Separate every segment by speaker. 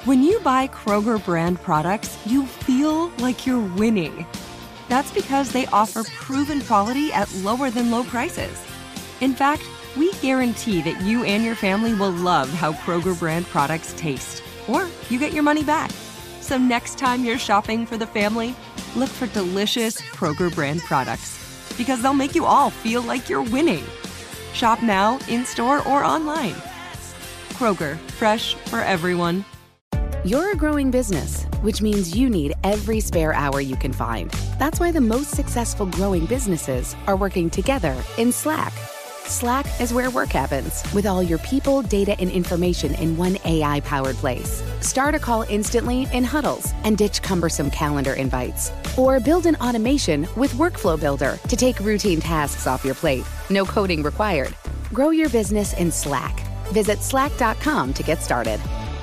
Speaker 1: When you buy Kroger brand products, you feel like you're winning. That's because they offer proven quality at lower than low prices. In fact, we guarantee that you and your family will love how Kroger brand products taste, or you get your money back. So next time you're shopping for the family, look for delicious Kroger brand products, because they'll make you all feel like you're winning. Shop now, in-store, or online. Kroger, fresh for everyone.
Speaker 2: You're a growing business, which means you need every spare hour you can find. That's why the most successful growing businesses are working together in Slack. Slack is where work happens, with all your people, data, and information in one AI-powered place. Start a call instantly in huddles and ditch cumbersome calendar invites. Or build an automation with Workflow Builder to take routine tasks off your plate. No coding required. Grow your business in Slack. Visit slack.com to get started.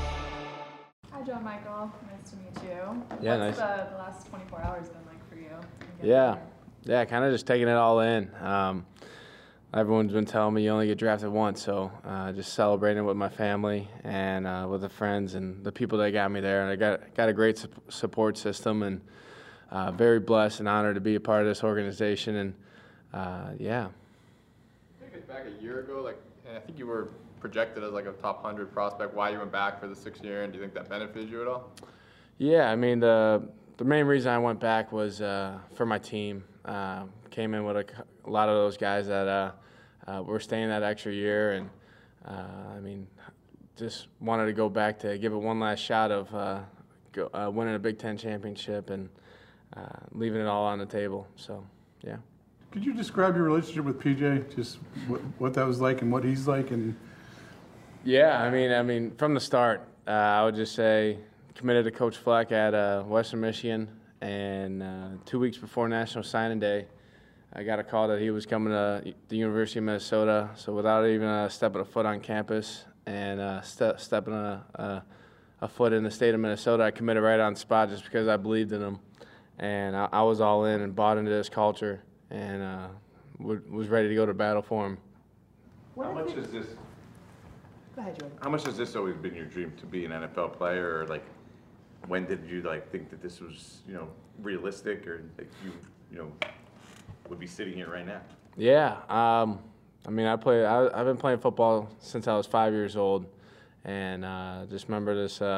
Speaker 3: Hi, John Michael. Nice to meet you.
Speaker 4: Yeah,
Speaker 3: What's
Speaker 4: nice.
Speaker 3: the last 24 hours been like for you?
Speaker 4: Yeah, kind of just taking it all in. Everyone's been telling me you only get drafted once, so just celebrating with my family and with the friends and the people that got me there. And I got a great support system, and very blessed and honored to be a part of this organization. And yeah.
Speaker 5: I think back a year ago, I think you were projected as like a top 100 prospect. Why you went back for the 6th year, and do you think that benefited you at all?
Speaker 4: Yeah, I mean the main reason I went back was for my team. Came in with a lot of those guys that were staying that extra year, and I mean, just wanted to go back to give it one last shot of winning a Big Ten championship and leaving it all on the table. So, yeah.
Speaker 6: Could you describe your relationship with PJ? Just what that was like and what he's like, and
Speaker 4: Yeah, I mean, from the start, I would just say committed to Coach Fleck at Western Michigan, and 2 weeks before National Signing Day, I got a call that he was coming to the University of Minnesota. So without even stepping a foot on campus and stepping a foot in the state of Minnesota, I committed right on the spot just because I believed in him, and I was all in and bought into this culture, and was ready to go to battle for him.
Speaker 7: How much is this?
Speaker 3: Go ahead, Jordan.
Speaker 7: How much has this always been your dream to be an NFL player, or like, when did you think that this was realistic, or like you would be sitting here right now?
Speaker 4: Yeah, I mean, I've been playing football since I was 5 years old, and just remember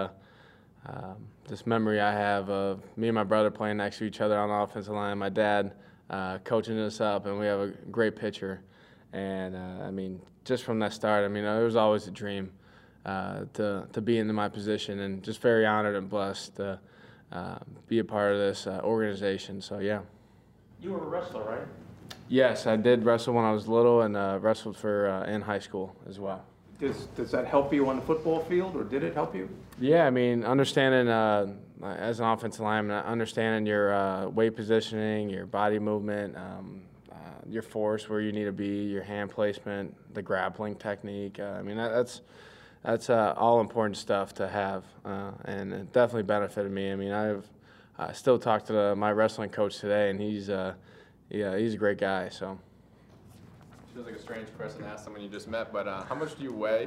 Speaker 4: this memory I have of me and my brother playing next to each other on the offensive line. My dad coaching us up, and we have a great pitcher. And I mean, just from that start, I mean, there was always a dream to be in my position, and just very honored and blessed to be a part of this organization. So yeah.
Speaker 8: You were a wrestler, right?
Speaker 4: Yes, I did wrestle when I was little, and wrestled for in high school as well.
Speaker 8: Does that help you on the football field, or did it help you?
Speaker 4: Yeah, I mean, understanding as an offensive lineman, understanding your weight positioning, your body movement, your force where you need to be, your hand placement, the grappling technique. I mean, that's all important stuff to have, and it definitely benefited me. I mean, I still talk to my wrestling coach today, and he's a great guy. So.
Speaker 5: Feels like a strange person to ask someone you just met, but how much do you weigh,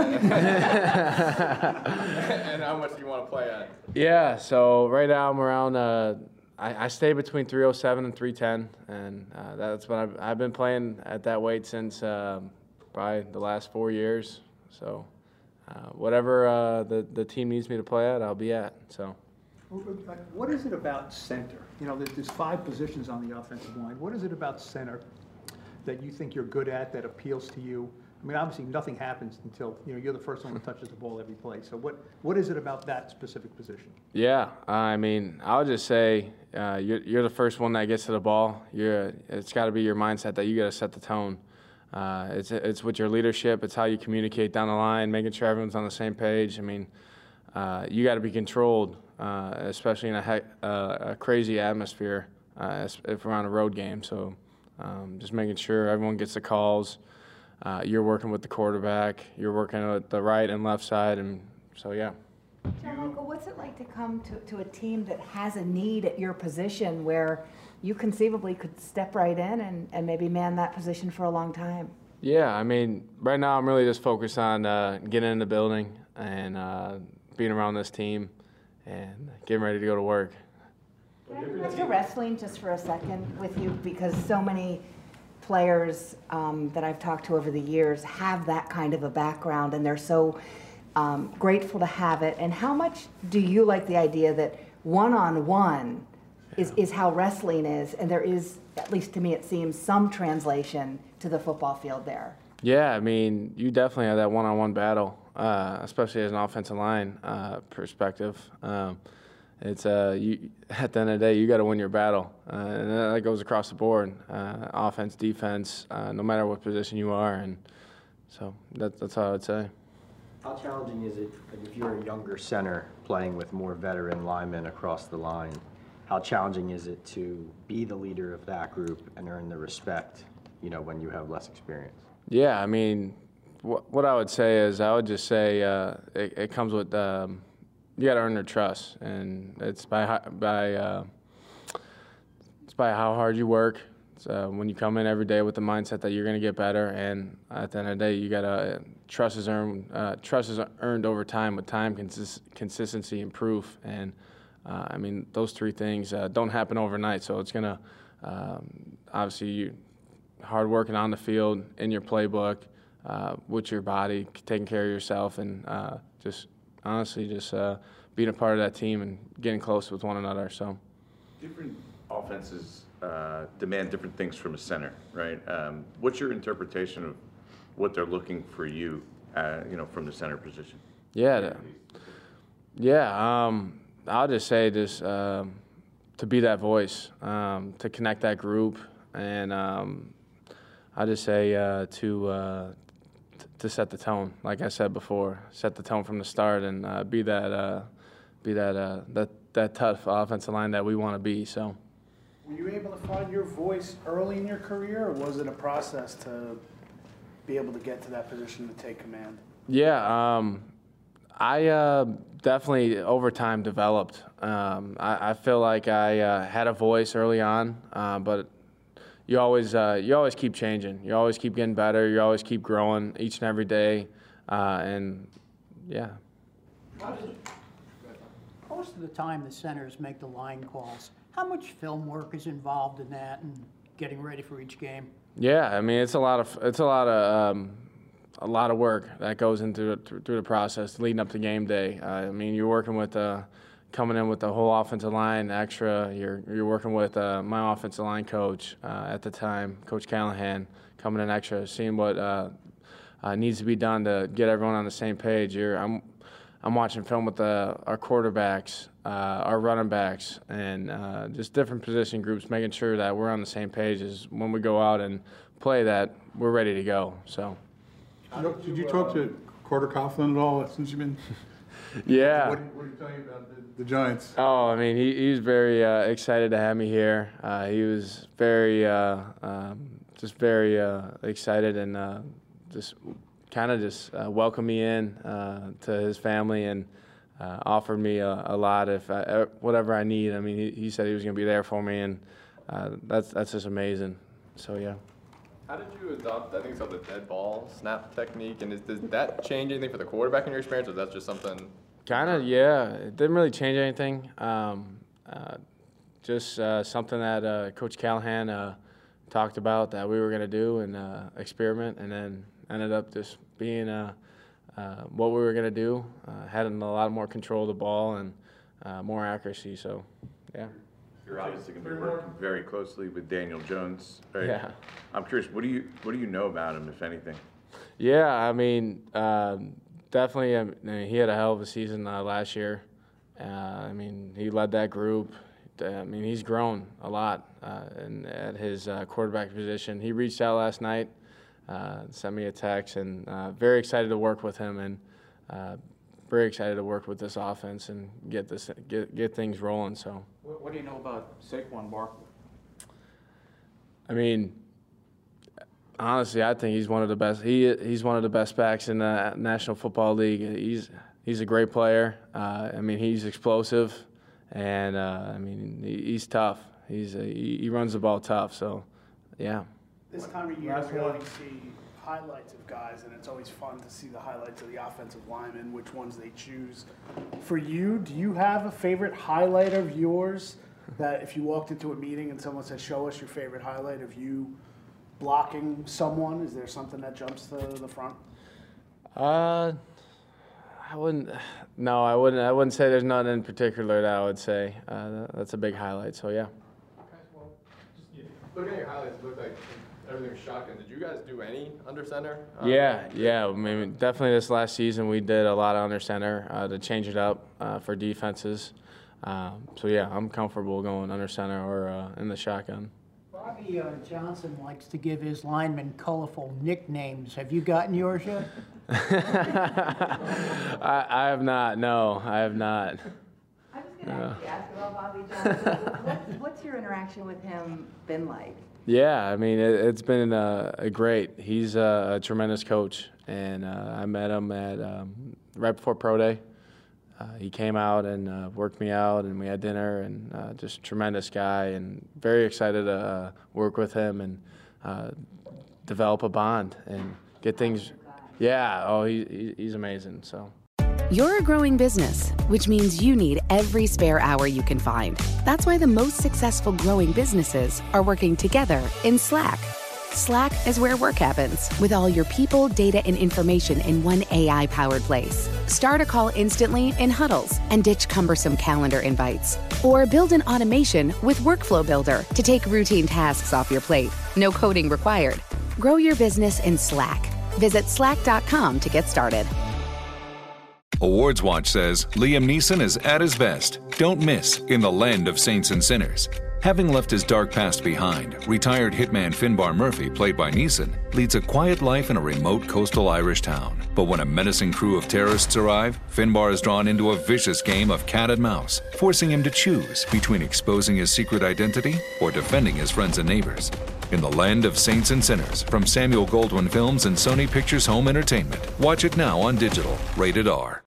Speaker 5: and how much do you want to play at?
Speaker 4: Yeah, so right now I'm around. I stay between 307 and 310, and that's what I've been playing at that weight since probably the last 4 years. So whatever the team needs me to play at, I'll be at. So.
Speaker 9: What is it about center? There's 5 positions on the offensive line. What is it about center that you think you're good at, that appeals to you? I mean, obviously nothing happens until you're the first one that touches the ball every play. So what is it about that specific position? Yeah,
Speaker 4: I mean, I would just say you're the first one that gets to the ball. It's got to be your mindset that you got to set the tone. It's with your leadership. It's how you communicate down the line, making sure everyone's on the same page. I mean, you got to be controlled, especially in a crazy atmosphere if we're on a road game. So just making sure everyone gets the calls. You're working with the quarterback. You're working with the right and left side, and so yeah.
Speaker 10: John Michael, what's it like to come to a team that has a need at your position where you conceivably could step right in and maybe man that position for a long time?
Speaker 4: Yeah, I mean, right now I'm really just focused on getting in the building and being around this team and getting ready to go to work.
Speaker 10: Can I go back to wrestling just for a second with you, because so many players that I've talked to over the years have that kind of a background, and they're so grateful to have it. And how much do you like the idea that one-on-one is how wrestling is, and there is, at least to me it seems, some translation to the football field there?
Speaker 4: Yeah, I mean, you definitely have that one-on-one battle, especially as an offensive line perspective. It's you, at the end of the day, you got to win your battle, and that goes across the board, offense, defense, no matter what position you are, and so that's how I would say.
Speaker 11: How challenging is it if you're a younger center playing with more veteran linemen across the line? How challenging is it to be the leader of that group and earn the respect, you know, when you have less experience?
Speaker 4: Yeah, I mean, what I would say is I would just say it comes with you got to earn their trust, and it's by how hard you work. When you come in every day with the mindset that you're going to get better, and at the end of the day, you got to trust is earned. Trust is earned over time with time, consistency, and proof. And I mean, those three things don't happen overnight. So it's gonna obviously hard working on the field, in your playbook, with your body, taking care of yourself, and just honestly just being a part of that team and getting close with one another. So
Speaker 7: different offenses demand different things from a center, right? What's your interpretation of what they're looking for you, you know, from the center position?
Speaker 4: I'll just say just to be that voice, to connect that group, and I'll just say to set the tone. Like I said before, set the tone from the start, and be that tough offensive line that we want to be. So.
Speaker 12: Were you able to find your voice early in your career, or was it a process to be able to get to that position to take command?
Speaker 4: Yeah, I definitely over time developed. I feel like I had a voice early on, but you always keep changing. You always keep getting better. You always keep growing each and every day, and yeah.
Speaker 13: Most of the time, the centers make the line calls. How much film work is involved in that and getting ready for each game? Yeah, I mean it's a lot of work that goes into through the process leading up to game day. I mean you're working with coming in with the whole offensive line extra. You're working with my offensive line coach at the time, Coach Callahan, coming in extra, seeing what needs to be done to get everyone on the same page. I'm watching film with our quarterbacks, our running backs, and just different position groups, making sure that we're on the same page as when we go out and play, that we're ready to go. So,
Speaker 6: did you talk to Carter Coughlin at all since you've been?
Speaker 4: Yeah.
Speaker 6: What did he tell you about the Giants?
Speaker 4: Oh, I mean, he was very excited to have me here. He was very excited and just welcomed me in to his family and offered me a lot if whatever I need. I mean, he said he was going to be there for me, and that's just amazing. So yeah.
Speaker 5: How did you adopt, I think it's called the dead ball snap technique, and does that change anything for the quarterback in your experience, or is that just something?
Speaker 4: Kind of, yeah. It didn't really change anything. Just something that Coach Callahan talked about that we were going to do and experiment, and then ended up just being what we were going to do, having a lot more control of the ball and more accuracy. So, yeah.
Speaker 7: You're obviously going to be working very closely with Daniel Jones, right?
Speaker 4: Yeah.
Speaker 7: I'm curious, what do you know about him, if anything?
Speaker 4: Yeah, I mean, definitely. I mean, he had a hell of a season last year. I mean, he led that group. I mean, he's grown a lot at his quarterback position. He reached out last night, sent me a text, and very excited to work with him, and very excited to work with this offense and get things rolling. So.
Speaker 8: What do you know about Saquon Barkley?
Speaker 4: I mean, honestly, I think he's one of the best. He's one of the best backs in the National Football League. He's a great player. I mean, he's explosive, and I mean, he's tough. He runs the ball tough. So, yeah.
Speaker 12: This time of year, we only see highlights of guys, and it's always fun to see the highlights of the offensive linemen, which ones they choose. For you, do you have a favorite highlight of yours that if you walked into a meeting and someone said, show us your favorite highlight of you blocking someone, is there something that jumps to the front?
Speaker 4: I wouldn't say there's none in particular that I would say. That's a big highlight, so yeah.
Speaker 5: Looking at your highlights, it looked like everything was shotgun. Did you guys do any under center?
Speaker 4: Yeah. I mean, definitely this last season we did a lot of under center to change it up for defenses. So yeah, I'm comfortable going under center or in the shotgun.
Speaker 14: Bobby Johnson likes to give his linemen colorful nicknames. Have you gotten yours yet?
Speaker 4: I have not. No, I have not.
Speaker 10: I was going to actually ask about Bobby Johnson. What's your interaction with him been like?
Speaker 4: Yeah, I mean, it's been great. He's a tremendous coach, and I met him at right before Pro Day. He came out and worked me out, and we had dinner, and just a tremendous guy, and very excited to work with him and develop a bond and get things. Yeah, oh, he's amazing, so.
Speaker 2: You're a growing business, which means you need every spare hour you can find. That's why the most successful growing businesses are working together in Slack. Slack is where work happens, with all your people, data, and information in one AI-powered place. Start a call instantly in huddles and ditch cumbersome calendar invites. Or build an automation with Workflow Builder to take routine tasks off your plate. No coding required. Grow your business in Slack. Visit slack.com to get started.
Speaker 15: Awards Watch says Liam Neeson is at his best. Don't miss In the Land of Saints and Sinners. Having left his dark past behind, retired hitman Finbar Murphy, played by Neeson, leads a quiet life in a remote coastal Irish town. But when a menacing crew of terrorists arrive, Finbar is drawn into a vicious game of cat and mouse, forcing him to choose between exposing his secret identity or defending his friends and neighbors. In the Land of Saints and Sinners, from Samuel Goldwyn Films and Sony Pictures Home Entertainment. Watch it now on digital. Rated R.